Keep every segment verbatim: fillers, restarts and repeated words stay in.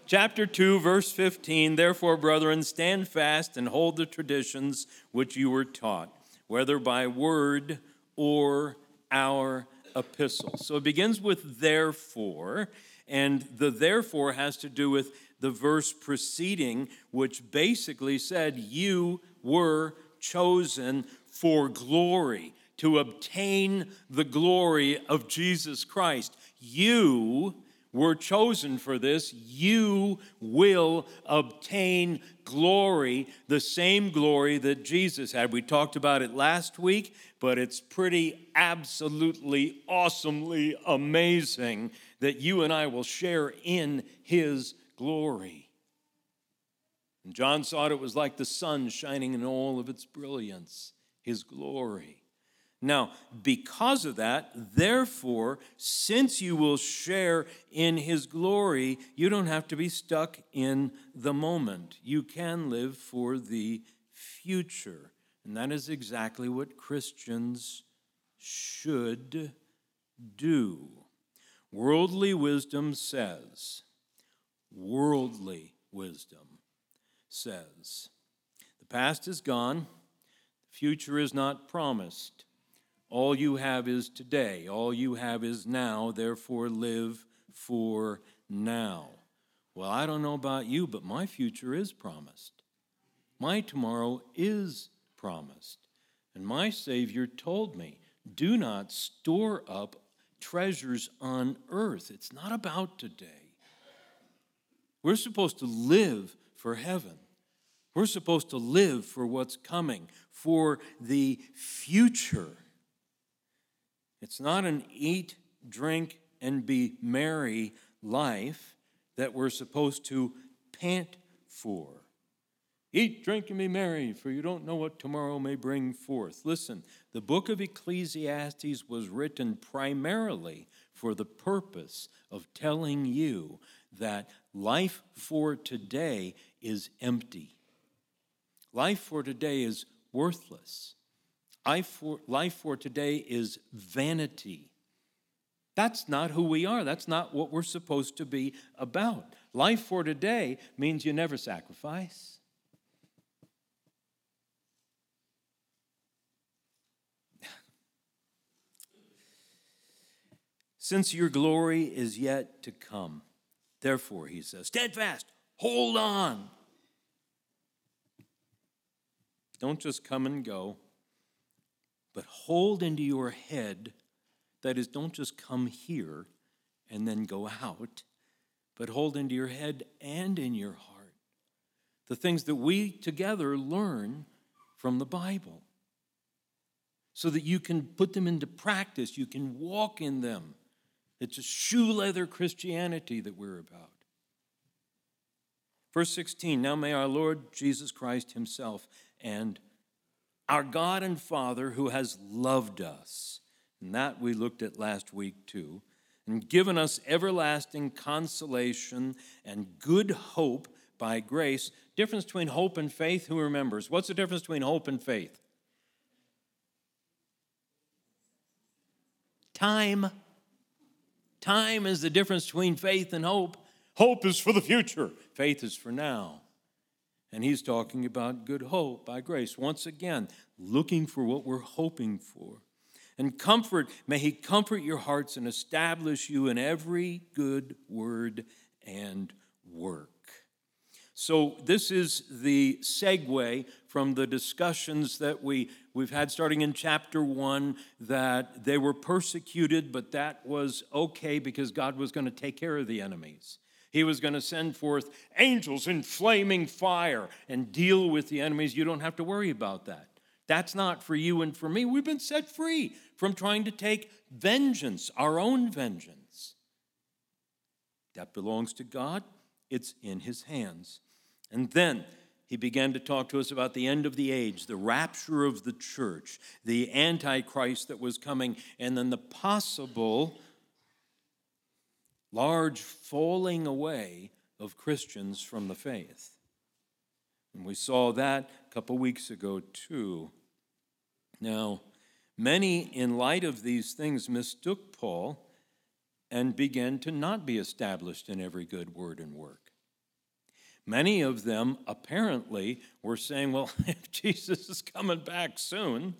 chapter two, verse fifteen, therefore, brethren, stand fast and hold the traditions which you were taught, whether by word or our epistle. So it begins with therefore, and the therefore has to do with the verse preceding, which basically said you were chosen for glory, to obtain the glory of Jesus Christ. You were chosen for this. You will obtain glory, the same glory that Jesus had. We talked about it last week, but it's pretty absolutely, awesomely amazing that you and I will share in his glory. And John thought it was like the sun shining in all of its brilliance, his glory. Now, because of that, therefore, since you will share in his glory, you don't have to be stuck in the moment. You can live for the future. And that is exactly what Christians should do. Worldly wisdom says, worldly wisdom says, the past is gone, the future is not promised. All you have is today. All you have is now. Therefore, live for now. Well, I don't know about you, but my future is promised. My tomorrow is promised. And my Savior told me, do not store up treasures on earth. It's not about today. We're supposed to live for heaven. We're supposed to live for what's coming, for the future. It's not an eat, drink, and be merry life that we're supposed to pant for. Eat, drink, and be merry, for you don't know what tomorrow may bring forth. Listen, the book of Ecclesiastes was written primarily for the purpose of telling you that life for today is empty. Life for today is worthless. Life for, life for today is vanity. That's not who we are. That's not what we're supposed to be about. Life for today means you never sacrifice. Since your glory is yet to come, therefore, he says, stand fast, hold on. Don't just come and go. But hold into your head, that is, don't just come here and then go out, but hold into your head and in your heart the things that we together learn from the Bible so that you can put them into practice, you can walk in them. It's a shoe leather Christianity that we're about. Verse sixteen, now may our Lord Jesus Christ himself and our God and Father who has loved us, and that we looked at last week too, and given us everlasting consolation and good hope by grace. Difference between hope and faith, who remembers? What's the difference between hope and faith? Time. Time is the difference between faith and hope. Hope is for the future. Faith is for now. And he's talking about good hope by grace. Once again, looking for what we're hoping for. And comfort, may he comfort your hearts and establish you in every good word and work. So this is the segue from the discussions that we, we've had starting in chapter one, that they were persecuted, but that was okay because God was going to take care of the enemies. He was going to send forth angels in flaming fire and deal with the enemies. You don't have to worry about that. That's not for you and for me. We've been set free from trying to take vengeance, our own vengeance. That belongs to God. It's in his hands. And then he began to talk to us about the end of the age, the rapture of the church, the Antichrist that was coming, and then the possible large falling away of Christians from the faith. And we saw that a couple weeks ago too. Now, many, in light of these things, mistook Paul and began to not be established in every good word and work. Many of them apparently were saying, well, if Jesus is coming back soon,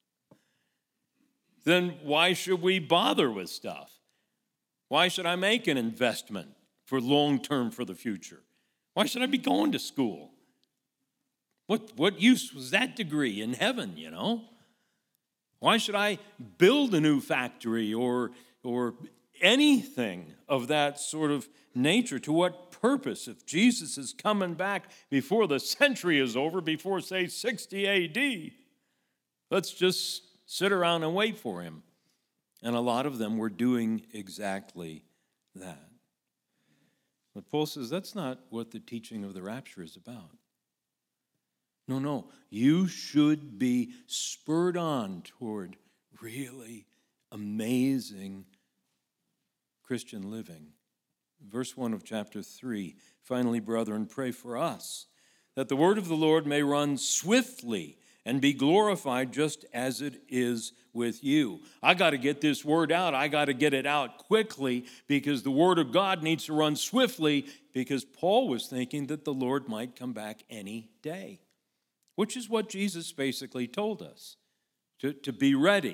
then why should we bother with stuff? Why should I make an investment for long term for the future? Why should I be going to school? What, what use was that degree in heaven, you know? Why should I build a new factory or, or anything of that sort of nature? To what purpose? If Jesus is coming back before the century is over, before, say, sixty A D, let's just sit around and wait for him. And a lot of them were doing exactly that. But Paul says that's not what the teaching of the rapture is about. No, no, you should be spurred on toward really amazing Christian living. Verse one of chapter three, finally, brethren, pray for us, that the word of the Lord may run swiftly and be glorified just as it is with you. I got to get this word out. I got to get it out quickly because the word of God needs to run swiftly, because Paul was thinking that the Lord might come back any day, which is what Jesus basically told us, to, to be ready.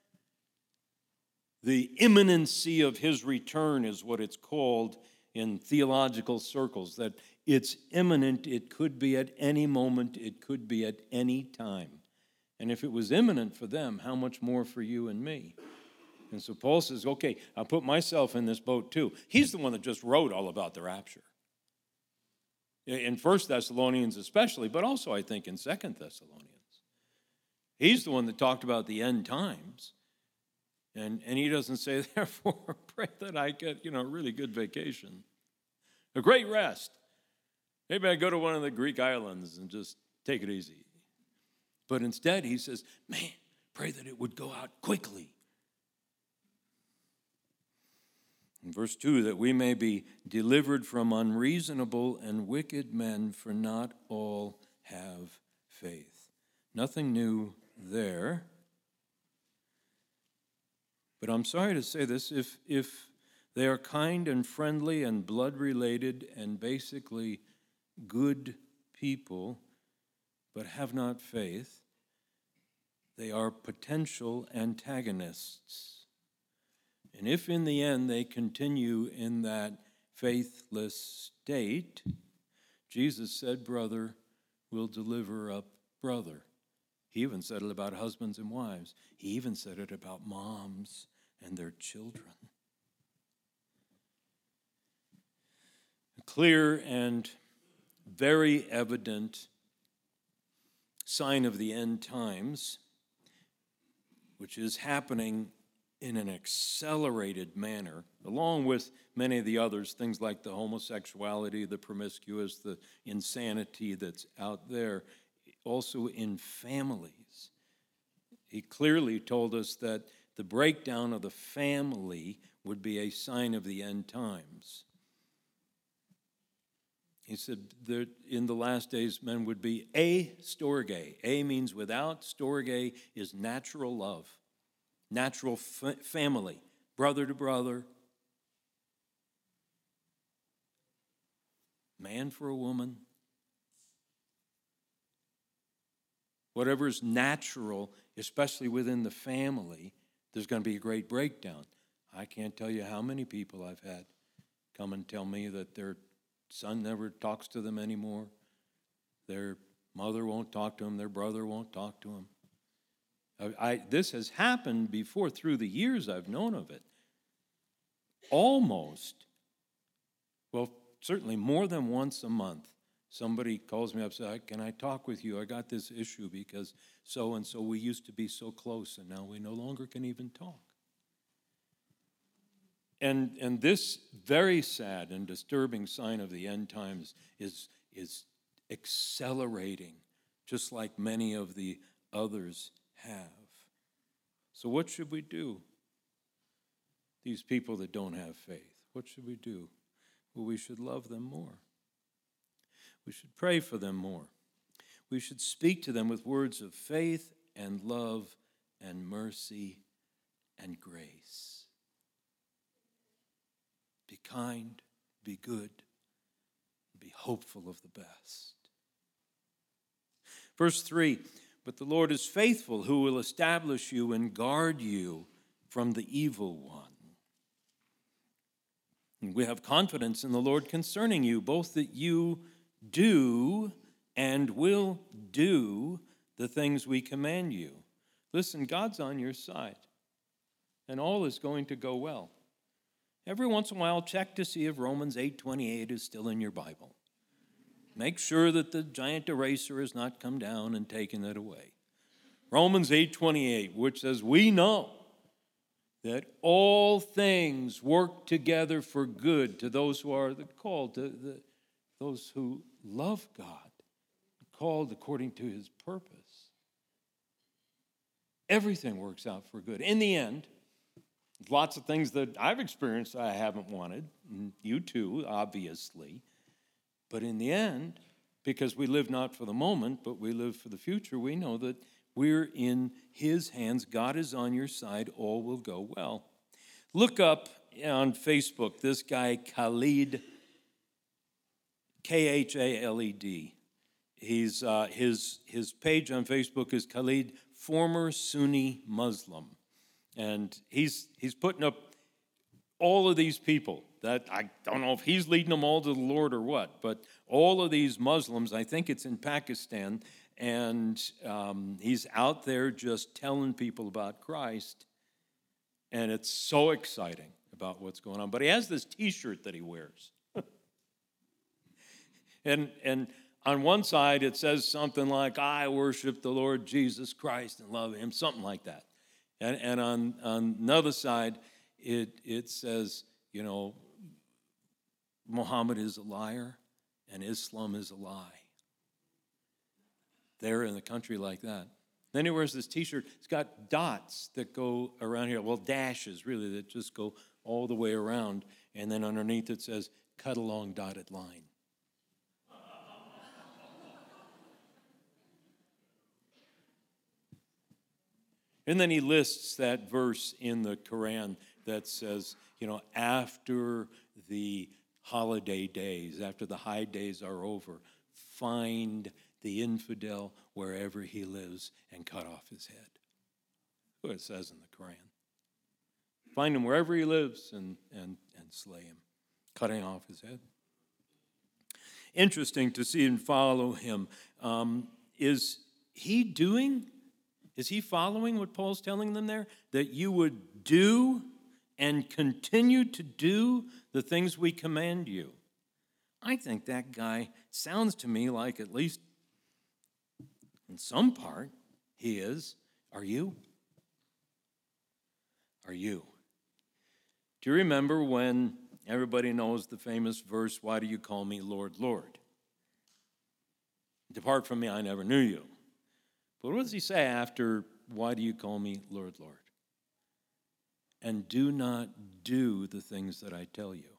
The imminency of his return is what it's called in theological circles, that it's imminent. It could be at any moment. It could be at any time. And if it was imminent for them, how much more for you and me? And so Paul says, okay, I'll put myself in this boat too. He's the one that just wrote all about the rapture. In First Thessalonians especially, but also I think in Second Thessalonians. He's the one that talked about the end times. And, and he doesn't say, therefore, pray that I get, you know, a really good vacation, a great rest. Maybe I go to one of the Greek islands and just take it easy. But instead, he says, man, pray that it would go out quickly. In verse two, that we may be delivered from unreasonable and wicked men, for not all have faith. Nothing new there. But I'm sorry to say this, if, if they are kind and friendly and blood-related and basically good people, but have not faith, they are potential antagonists. And if in the end they continue in that faithless state, Jesus said, brother will deliver up brother. He even said it about husbands and wives. He even said it about moms and their children. A clear and very evident sign of the end times, which is happening in an accelerated manner, along with many of the others, things like the homosexuality, the promiscuous, the insanity that's out there, also in families. He clearly told us that the breakdown of the family would be a sign of the end times. He said that in the last days men would be astorge. A means without, storge is natural love, natural fa- family, brother to brother, man for a woman. Whatever is natural, especially within the family, there's going to be a great breakdown. I can't tell you how many people I've had come and tell me that their son never talks to them anymore. Their mother won't talk to them. Their brother won't talk to them. I, I, this has happened before through the years I've known of it. Almost, well, certainly more than once a month, somebody calls me up and says, can I talk with you? I got this issue because so-and-so, we used to be so close, and now we no longer can even talk. And, and this very sad and disturbing sign of the end times is, is accelerating, just like many of the others have. So what should we do? These people that don't have faith, what should we do? Well, we should love them more. We should pray for them more. We should speak to them with words of faith and love and mercy and grace. Be kind, be good, be hopeful of the best. Verse three, but the Lord is faithful, who will establish you and guard you from the evil one. And we have confidence in the Lord concerning you, both that you do and will do the things we command you. Listen, God's on your side, and all is going to go well. Every once in a while, check to see if Romans eight twenty-eight is still in your Bible. Make sure that the giant eraser has not come down and taken it away. Romans eight twenty-eight, which says, we know that all things work together for good to those who are the called, to the, those who love God, called according to his purpose. Everything works out for good. In the end, lots of things that I've experienced I haven't wanted, and you too, obviously. But in the end, because we live not for the moment, but we live for the future, we know that we're in his hands. God is on your side. All will go well. Look up on Facebook this guy, Khalid, K H A L E D. He's, uh, his, his page on Facebook is Khalid, former Sunni Muslim. And he's, he's putting up all of these people that I don't know if he's leading them all to the Lord or what, but all of these Muslims, I think it's in Pakistan, and um, he's out there just telling people about Christ, and it's so exciting about what's going on. But he has this T-shirt that he wears. and and on one side it says something like, I worship the Lord Jesus Christ and love him, something like that. And, and on, on another side, it, it says, you know, Muhammad is a liar and Islam is a lie. There in a country like that. Then he wears this T-shirt. It's got dots that go around here. Well, dashes, really, that just go all the way around. And then underneath it says, cut along dotted line. And then he lists that verse in the Quran that says, you know, after the holiday days, after the high days are over, find the infidel wherever he lives and cut off his head. That's what it says in the Quran. Find him wherever he lives and, and, and slay him, cutting off his head. Interesting to see and follow him. Um, is he doing, is he following what Paul's telling them there? That you would do and continue to do the things we command you. I think that guy sounds to me like, at least in some part, he is. Are you? Are you? Do you remember when everybody knows the famous verse, why do you call me Lord, Lord? Depart from me, I never knew you. But what does he say after, why do you call me Lord, Lord? And do not do the things that I tell you.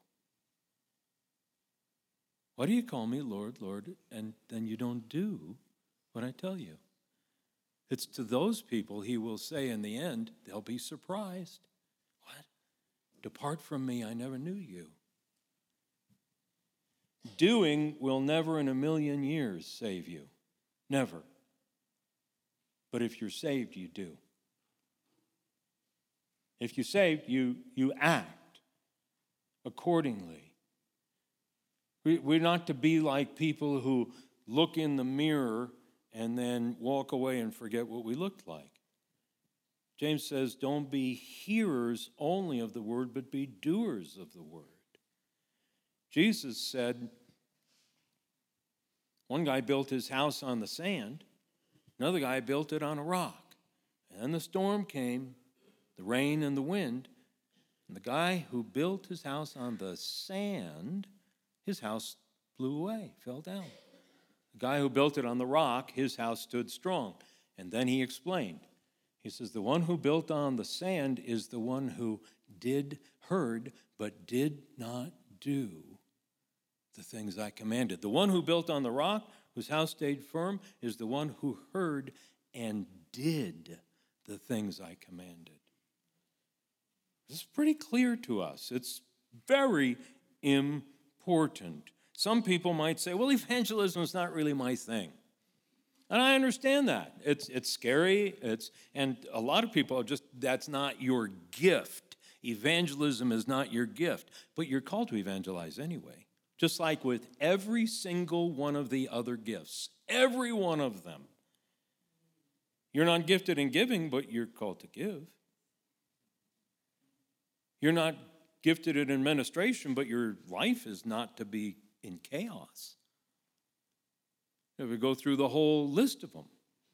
Why do you call me Lord, Lord, and then you don't do what I tell you? It's to those people he will say in the end, they'll be surprised. What? Depart from me, I never knew you. Doing will never in a million years save you. Never. But if you're saved, you do. If you're saved, you, you act accordingly. We, we're not to be like people who look in the mirror and then walk away and forget what we looked like. James says, don't be hearers only of the word, but be doers of the word. Jesus said, one guy built his house on the sand, another guy built it on a rock. And the storm came, the rain and the wind, and the guy who built his house on the sand, his house blew away, fell down. The guy who built it on the rock, his house stood strong. And then he explained. He says, the one who built on the sand is the one who did, heard, but did not do the things I commanded. The one who built on the rock, whose house stayed firm, is the one who heard and did the things I commanded. This is pretty clear to us. It's very important. some people might say, well, evangelism is not really my thing. And I understand that. It's it's scary. It's and a lot of people are just, that's not your gift. Evangelism is not your gift. But you're called to evangelize anyway. Just like with every single one of the other gifts. Every one of them. You're not gifted in giving, but you're called to give. You're not gifted in administration, but your life is not to be in chaos. If we go through the whole list of them.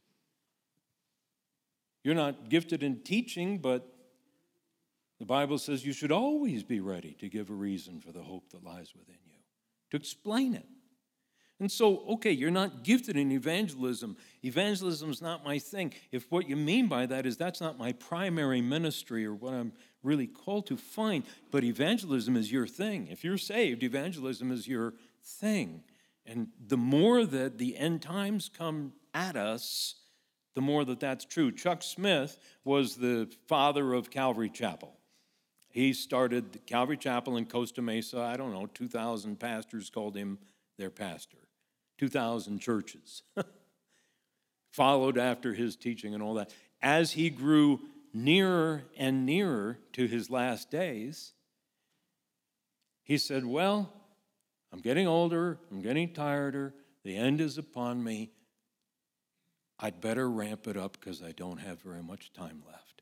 You're not gifted in teaching, but the Bible says you should always be ready to give a reason for the hope that lies within you, to explain it. And so, okay, you're not gifted in evangelism. Evangelism is not my thing. If what you mean by that is that's not my primary ministry or what I'm really called to, fine. But evangelism is your thing. If you're saved, evangelism is your thing. And the more that the end times come at us, the more that that's true. Chuck Smith was the father of Calvary Chapel. He started the Calvary Chapel in Costa Mesa. I don't know, two thousand pastors called him their pastor. two thousand churches followed after his teaching and all that. As he grew nearer and nearer to his last days, he said, well, I'm getting older, I'm getting tireder, the end is upon me. I'd better ramp it up because I don't have very much time left.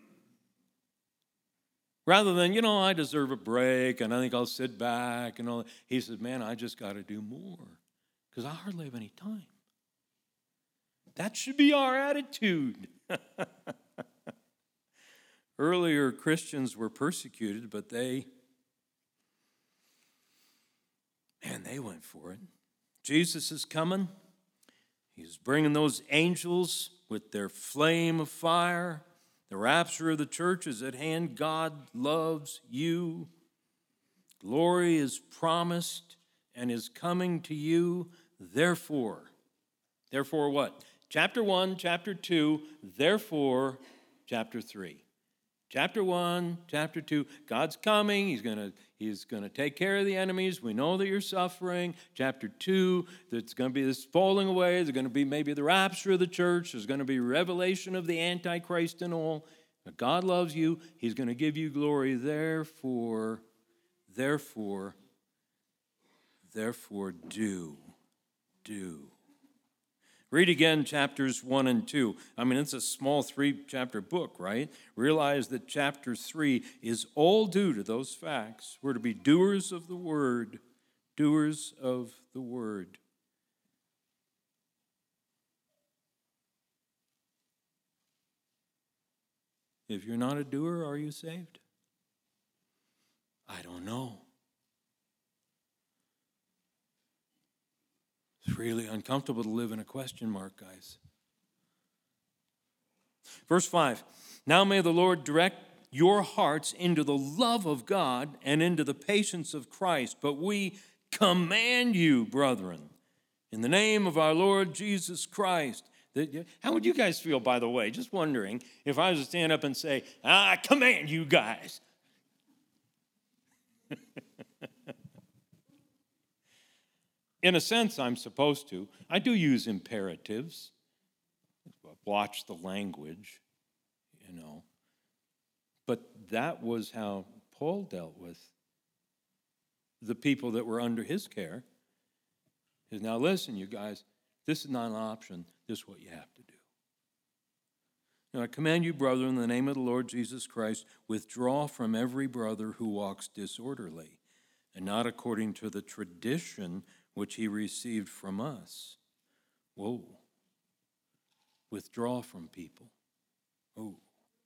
Rather than, you know, I deserve a break and I think I'll sit back and all that. He said, man, I just got to do more because I hardly have any time. That should be our attitude. Earlier, Christians were persecuted, but they, man, they went for it. Jesus is coming. He's bringing those angels with their flame of fire. The rapture of the church is at hand. God loves you. Glory is promised and is coming to you. Therefore, therefore what? Chapter one, chapter two, therefore, chapter three. Chapter one, chapter two, God's coming. He's going to He's going to take care of the enemies. We know that you're suffering. Chapter two, there's going to be this falling away. There's going to be maybe the rapture of the church. There's going to be revelation of the Antichrist and all. But God loves you. He's going to give you glory. Therefore, therefore, therefore do, do. Read again chapters one and two. I mean, it's a small three-chapter book, right? Realize that chapter three is all due to those facts. We're to be doers of the word, doers of the word. If you're not a doer, are you saved? I don't know. It's really uncomfortable to live in a question mark, guys. Verse five, now may the Lord direct your hearts into the love of God and into the patience of Christ. But we command you, brethren, in the name of our Lord Jesus Christ. That, how would you guys feel, by the way? Just wondering, if I was to stand up and say, I command you guys. In a sense, I'm supposed to. I do use imperatives. Watch the language, you know. But that was how Paul dealt with the people that were under his care. He says, now listen, you guys, this is not an option. This is what you have to do. Now I command you, brethren, in the name of the Lord Jesus Christ, withdraw from every brother who walks disorderly, and not according to the tradition which he received from us. Whoa. Withdraw from people. Oh.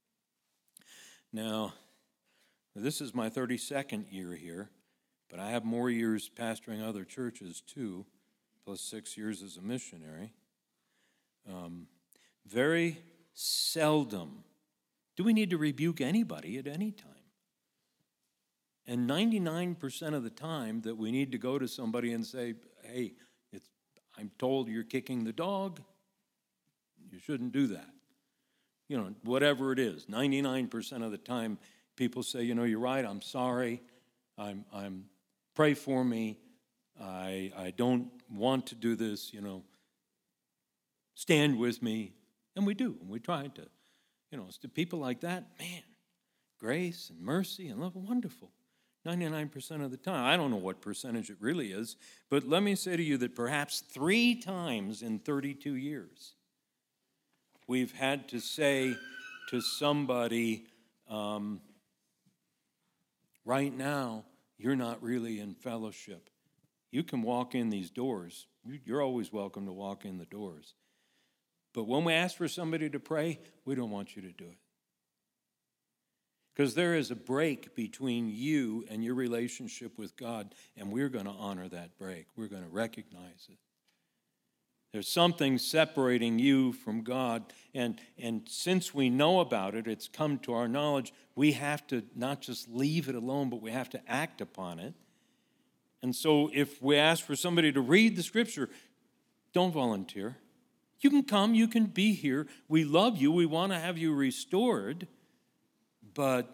Now, this is my thirty-second year here, but I have more years pastoring other churches too, plus six years as a missionary. Um, very seldom do we need to rebuke anybody at any time. And ninety-nine percent of the time that we need to go to somebody and say, hey, it's, I'm told you're kicking the dog. You shouldn't do that. You know, whatever it is, ninety-nine percent of the time people say, you know, you're right, I'm sorry. I'm, I'm pray for me. I, I don't want to do this, you know. Stand with me. And we do. And we try to, you know, to people like that, man, grace and mercy and love, wonderful. ninety-nine percent of the time. I don't know what percentage it really is, but let me say to you that perhaps three times in thirty-two years, we've had to say to somebody, um, right now, you're not really in fellowship. You can walk in these doors. You're always welcome to walk in the doors. But when we ask for somebody to pray, we don't want you to do it. Because there is a break between you and your relationship with God, and we're going to honor that break. We're going to recognize it. There's something separating you from God, and, and since we know about it, it's come to our knowledge, we have to not just leave it alone, but we have to act upon it. And so if we ask for somebody to read the Scripture, don't volunteer. You can come, you can be here. We love you, we want to have you restored, but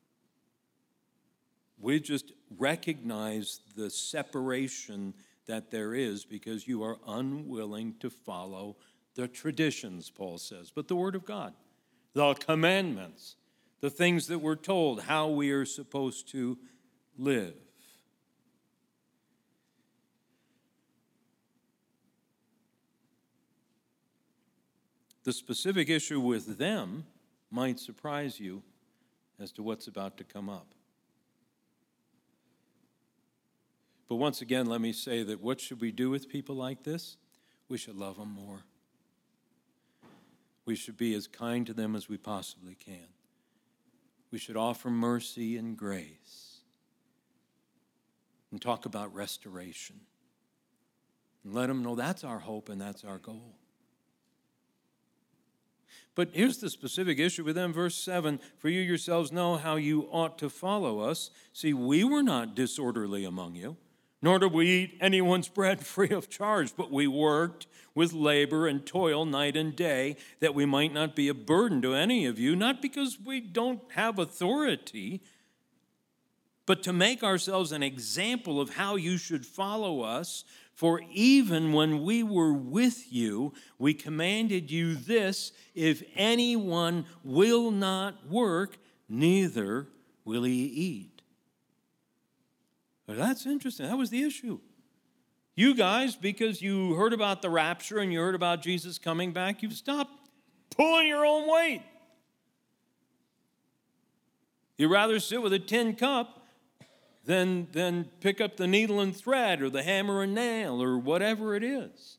we just recognize the separation that there is because you are unwilling to follow the traditions, Paul says, but the Word of God, the commandments, the things that we're told, how we are supposed to live. The specific issue with them might surprise you as to what's about to come up. But once again, let me say that what should we do with people like this? We should love them more. We should be as kind to them as we possibly can. We should offer mercy and grace and talk about restoration and let them know that's our hope and that's our goal. But here's the specific issue with them, verse seven. For you yourselves know how you ought to follow us. See, we were not disorderly among you, nor did we eat anyone's bread free of charge, but we worked with labor and toil night and day, that we might not be a burden to any of you, not because we don't have authority, but to make ourselves an example of how you should follow us. For even when we were with you, we commanded you this: if anyone will not work, neither will he eat. Well, that's interesting. That was the issue. You guys, because you heard about the rapture and you heard about Jesus coming back, you've stopped pulling your own weight. You'd rather sit with a tin cup Then, then pick up the needle and thread or the hammer and nail or whatever it is.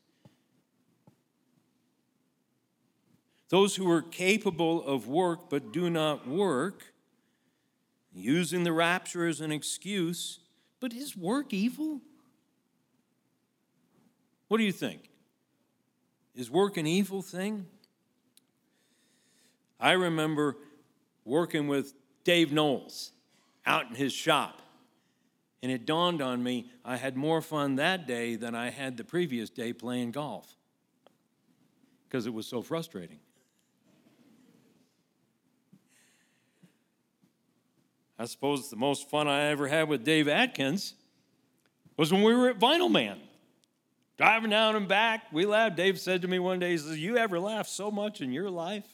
Those who are capable of work but do not work, using the rapture as an excuse. But is work evil? What do you think? Is work an evil thing? I remember working with Dave Knowles out in his shop. And it dawned on me, I had more fun that day than I had the previous day playing golf because it was so frustrating. I suppose the most fun I ever had with Dave Atkins was when we were at Vinyl Man. Driving down and back, we laughed. Dave said to me one day, he says, "You ever laughed so much in your life?"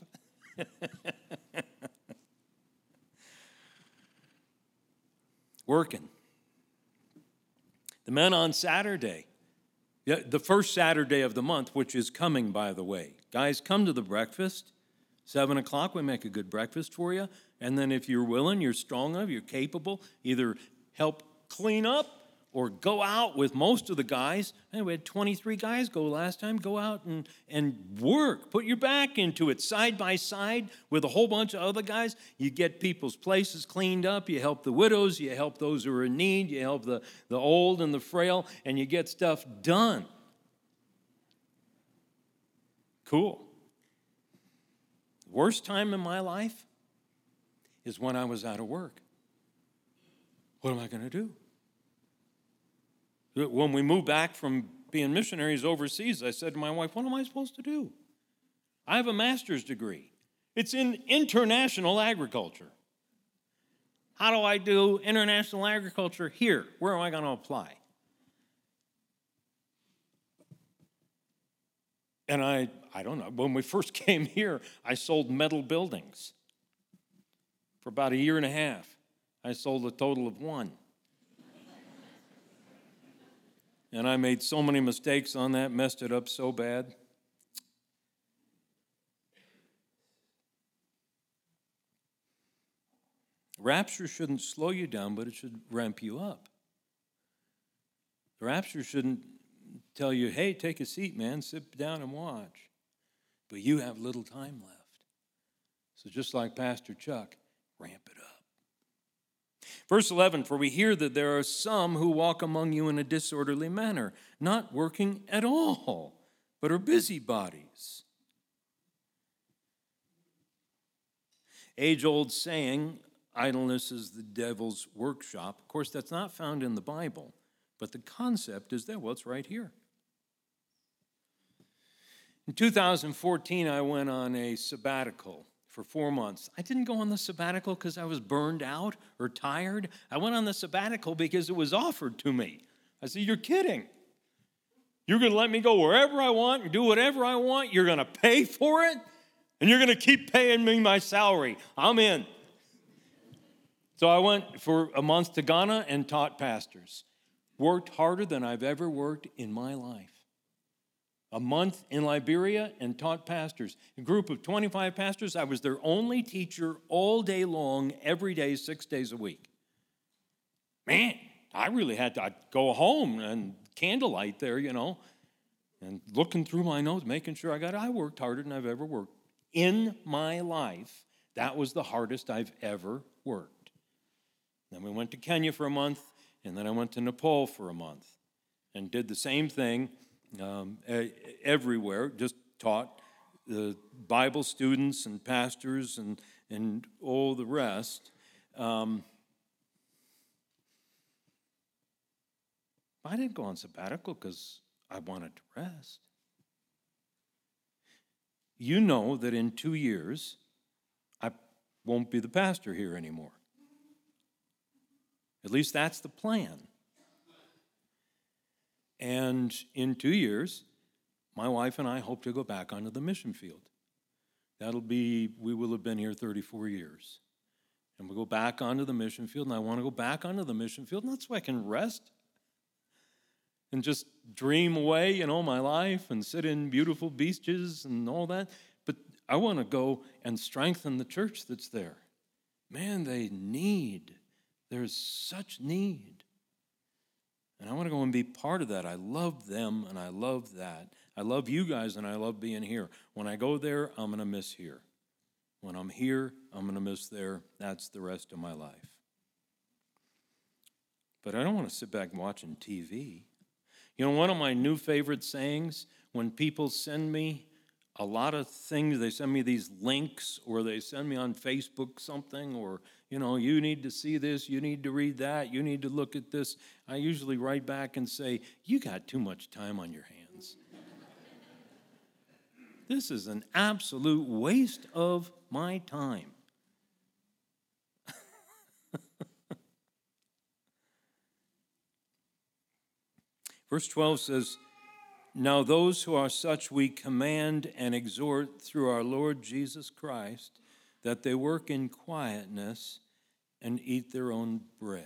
Working. The men on Saturday, the first Saturday of the month, which is coming, by the way. Guys, come to the breakfast. Seven o'clock, we make a good breakfast for you. And then if you're willing, you're strong enough, you're capable, either help clean up or go out with most of the guys. Hey, we had twenty-three guys go last time. Go out and, and work. Put your back into it side by side with a whole bunch of other guys. You get people's places cleaned up. You help the widows. You help those who are in need. You help the, the old and the frail. And you get stuff done. Cool. The worst time in my life is when I was out of work. What am I going to do? When we moved back from being missionaries overseas, I said to my wife, what am I supposed to do? I have a master's degree. It's in international agriculture. How do I do international agriculture here? Where am I going to apply? And I, I don't know, when we first came here, I sold metal buildings. For about a year and a half, I sold a total of one. And I made so many mistakes on that, messed it up so bad. Rapture shouldn't slow you down, but it should ramp you up. The rapture shouldn't tell you, hey, take a seat, man, sit down and watch. But you have little time left. So just like Pastor Chuck, ramp it up. Verse eleven, for we hear that there are some who walk among you in a disorderly manner, not working at all, but are busybodies. Age-old saying, idleness is the devil's workshop. Of course, that's not found in the Bible, but the concept is there. Well, it's right here. In two thousand fourteen, I went on a sabbatical for four months. I didn't go on the sabbatical because I was burned out or tired. I went on the sabbatical because it was offered to me. I said, you're kidding. You're going to let me go wherever I want and do whatever I want. You're going to pay for it, and you're going to keep paying me my salary. I'm in. So I went for a month to Ghana and taught pastors. Worked harder than I've ever worked in my life. A month in Liberia and taught pastors. A group of twenty-five pastors. I was their only teacher all day long, every day, six days a week. Man, I really had to I'd go home and candlelight there, you know, and looking through my notes, making sure I got it. I worked harder than I've ever worked. In my life, that was the hardest I've ever worked. Then we went to Kenya for a month, and then I went to Nepal for a month and did the same thing. Um, everywhere, just taught the Bible students and pastors and, and all the rest. Um, I didn't go on sabbatical because I wanted to rest. You know that in two years, I won't be the pastor here anymore. At least that's the plan. And in two years, my wife and I hope to go back onto the mission field. That'll be, we will have been here thirty-four years. And we'll go back onto the mission field, and I want to go back onto the mission field, not so I can rest and just dream away, you know, my life and sit in beautiful beaches and all that. But I want to go and strengthen the church that's there. Man, they need, there's such need. And I want to go and be part of that. I love them, and I love that. I love you guys, and I love being here. When I go there, I'm going to miss here. When I'm here, I'm going to miss there. That's the rest of my life. But I don't want to sit back watching T V. You know, one of my new favorite sayings, when people send me a lot of things, they send me these links, or they send me on Facebook something, or, you know, you need to see this, you need to read that, you need to look at this. I usually write back and say, you got too much time on your hands. This is an absolute waste of my time. Verse twelve says, now those who are such we command and exhort through our Lord Jesus Christ, that they work in quietness and eat their own bread.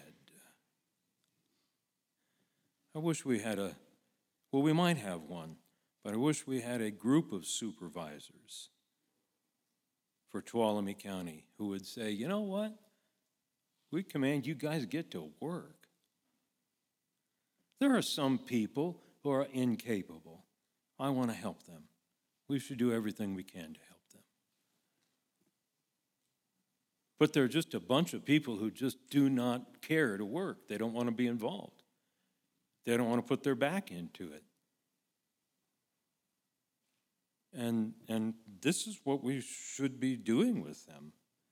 I wish we had a, well, we might have one, but I wish we had a group of supervisors for Tuolumne County who would say, you know what? We command you guys get to work. There are some people who are incapable. I want to help them. We should do everything we can to help them. But there are just a bunch of people who just do not care to work. They don't want to be involved. They don't want to put their back into it. And, and this is what we should be doing with them.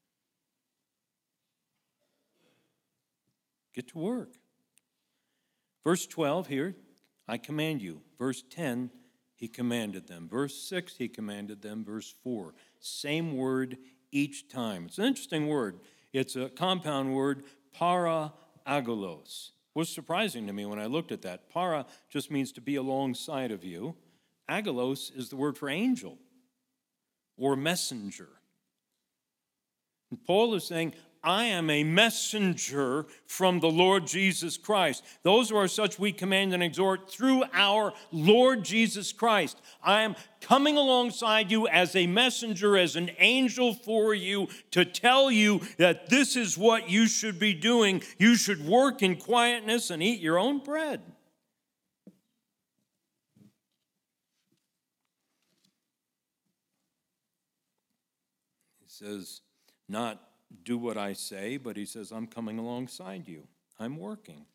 Get to work. Verse twelve here, I command you. Verse ten, he commanded them. Verse six, he commanded them. Verse four, same word each time. It's an interesting word. It's a compound word, para agolos. It was surprising to me when I looked at that. Para just means to be alongside of you. Angelos is the word for angel or messenger. And Paul is saying, I am a messenger from the Lord Jesus Christ. Those who are such we command and exhort through our Lord Jesus Christ. I am coming alongside you as a messenger, as an angel for you, to tell you that this is what you should be doing. You should work in quietness and eat your own bread. He says, not do what I say, but he says, I'm coming alongside you. I'm working.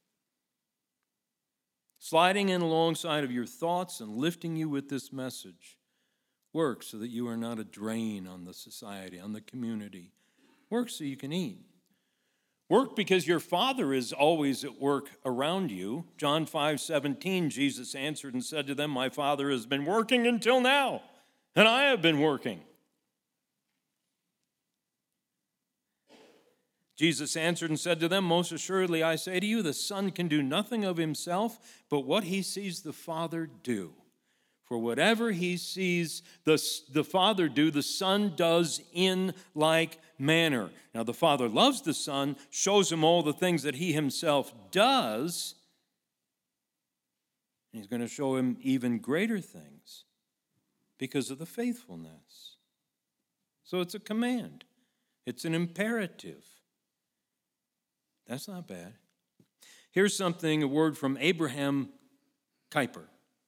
Sliding in alongside of your thoughts and lifting you with this message. Work so that you are not a drain on the society, on the community. Work so you can eat. Work because your Father is always at work around you. John five seventeen, Jesus answered and said to them, my Father has been working until now, and I have been working. Jesus answered and said to them, most assuredly I say to you, the Son can do nothing of himself, but what he sees the Father do. For whatever he sees the, the Father do, the Son does in like manner. Now the Father loves the Son, shows him all the things that he himself does, and he's going to show him even greater things because of the faithfulness. So it's a command. It's an imperative. That's not bad. Here's something, a word from Abraham Kuyper.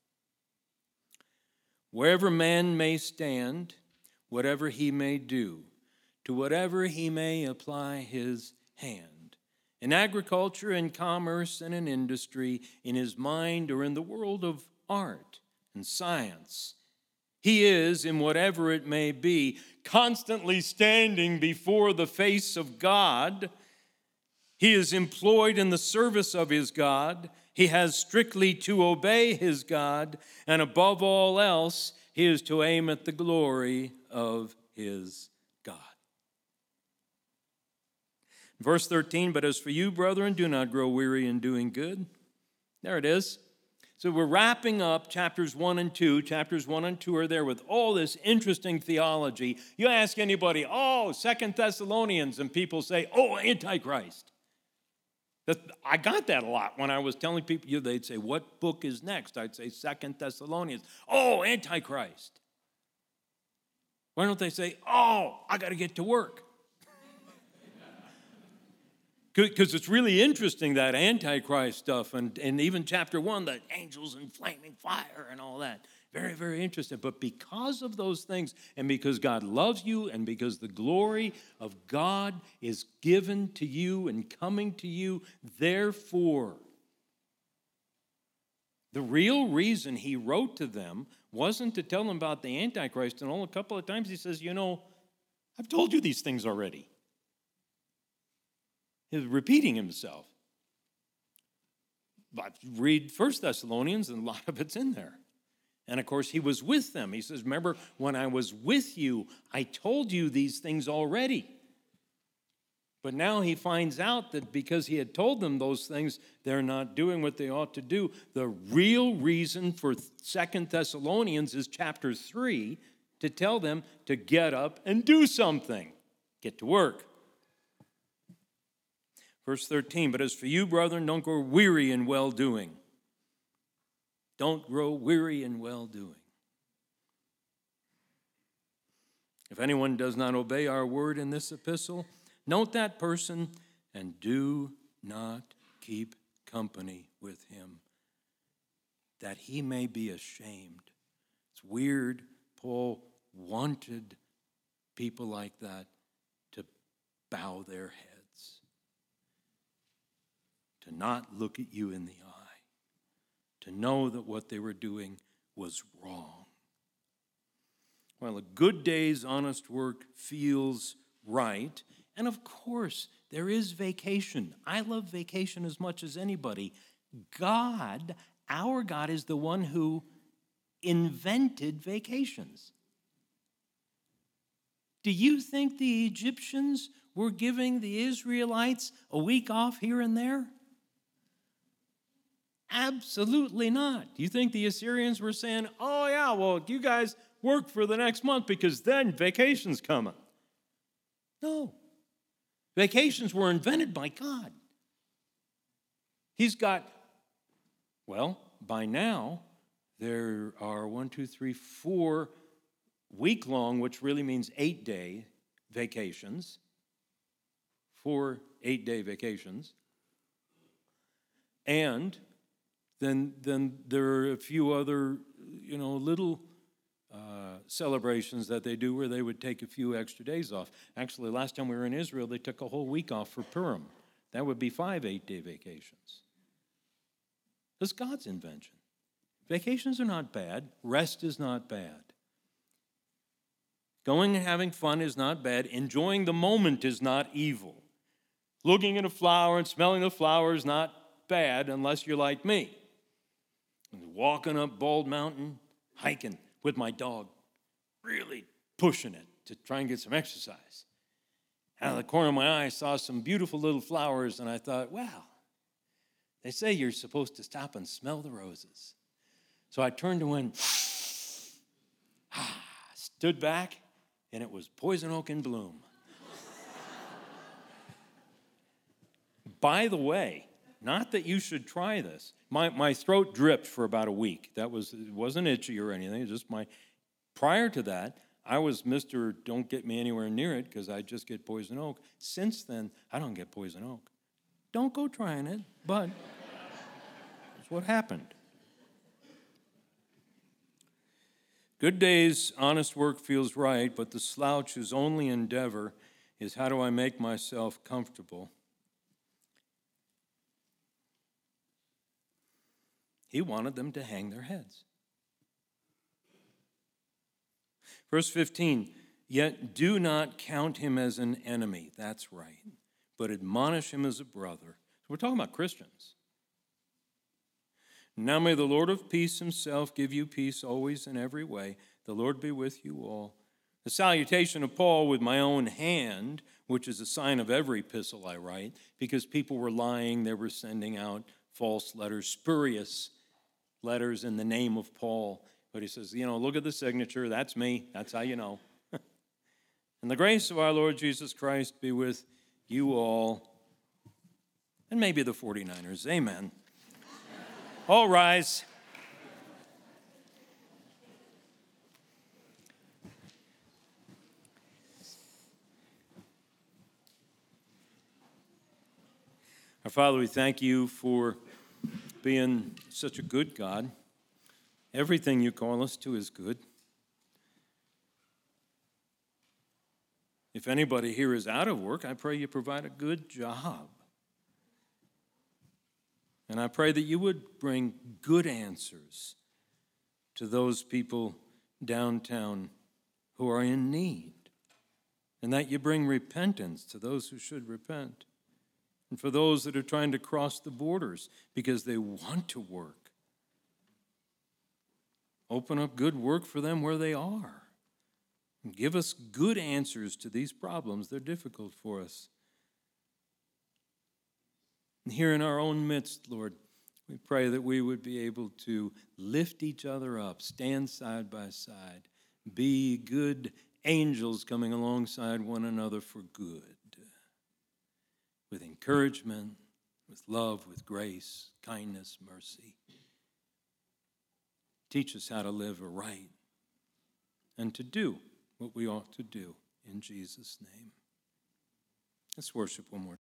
Wherever man may stand, whatever he may do, to whatever he may apply his hand, in agriculture, in commerce, and in industry, in his mind, or in the world of art and science, he is, in whatever it may be, constantly standing before the face of God. He is employed in the service of his God. He has strictly to obey his God. And above all else, he is to aim at the glory of his God. Verse thirteen, but as for you, brethren, do not grow weary in doing good. There it is. So we're wrapping up chapters one and two. Chapters one and two are there with all this interesting theology. You ask anybody, oh, Second Thessalonians, and people say, oh, Antichrist. I got that a lot when I was telling people, they'd say, what book is next? I'd say Second Thessalonians. Oh, Antichrist. Why don't they say, oh, I got to get to work? Because it's really interesting, that Antichrist stuff, and, and even chapter one, the angels and flaming fire and all that. Very, very interesting. But because of those things, and because God loves you, and because the glory of God is given to you and coming to you, therefore, the real reason he wrote to them wasn't to tell them about the Antichrist. And all a couple of times he says, you know, I've told you these things already. He's repeating himself. But read First Thessalonians, and a lot of it's in there. And, of course, he was with them. He says, remember, when I was with you, I told you these things already. But now he finds out that because he had told them those things, they're not doing what they ought to do. The real reason for Second Thessalonians is chapter three, to tell them to get up and do something. Get to work. Verse thirteen, but as for you, brethren, don't grow weary in well-doing. Don't grow weary in well-doing. If anyone does not obey our word in this epistle, note that person and do not keep company with him, that he may be ashamed. It's weird. Paul wanted people like that to bow their heads, to not look at you in the eye, to know that what they were doing was wrong. Well, a good day's honest work feels right. And of course, there is vacation. I love vacation as much as anybody. God, our God, is the one who invented vacations. Do you think the Egyptians were giving the Israelites a week off here and there? Absolutely not. Do you think the Assyrians were saying, oh, yeah, well, you guys work for the next month because then vacation's coming? No. Vacations were invented by God. He's got, well, by now, there are one, two, three, four week-long, which really means eight-day vacations. Four eight-day vacations. And then, then there are a few other, you know, little uh, celebrations that they do where they would take a few extra days off. Actually, last time we were in Israel, they took a whole week off for Purim. That would be five eight-day vacations. That's God's invention. Vacations are not bad. Rest is not bad. Going and having fun is not bad. Enjoying the moment is not evil. Looking at a flower and smelling the flower is not bad unless you're like me. Walking up Bald Mountain, hiking with my dog, really pushing it to try and get some exercise. Out of the corner of my eye, I saw some beautiful little flowers, and I thought, wow, they say you're supposed to stop and smell the roses. So I turned and went, stood back, and it was poison oak in bloom. By the way, not that you should try this. My my throat dripped for about a week. That was it wasn't itchy or anything. It was just my. Prior to that, I was Mister Don't get me anywhere near it because I just get poison oak. Since then, I don't get poison oak. Don't go trying it, but that's what happened. Good days, honest work feels right, but the slouch whose only endeavor is how do I make myself comfortable? He wanted them to hang their heads. Verse fifteen, yet do not count him as an enemy. That's right. But admonish him as a brother. So we're talking about Christians. Now may the Lord of peace himself give you peace always in every way. The Lord be with you all. The salutation of Paul with my own hand, which is a sign of every epistle I write, because people were lying, they were sending out false letters, spurious letters in the name of Paul. But he says, you know, look at the signature. That's me. That's how you know. And the grace of our Lord Jesus Christ be with you all. And maybe the forty-niners. Amen. All rise. Our Father, we thank you for being such a good God. Everything you call us to is good. If anybody here is out of work, I pray you provide a good job. And I pray that you would bring good answers to those people downtown who are in need, and that you bring repentance to those who should repent, and for those that are trying to cross the borders because they want to work. Open up good work for them where they are. And give us good answers to these problems. They're difficult for us. And here in our own midst, Lord, we pray that we would be able to lift each other up, stand side by side, be good angels coming alongside one another for good, with encouragement, with love, with grace, kindness, mercy. Teach us how to live aright and to do what we ought to do in Jesus' name. Let's worship one more time.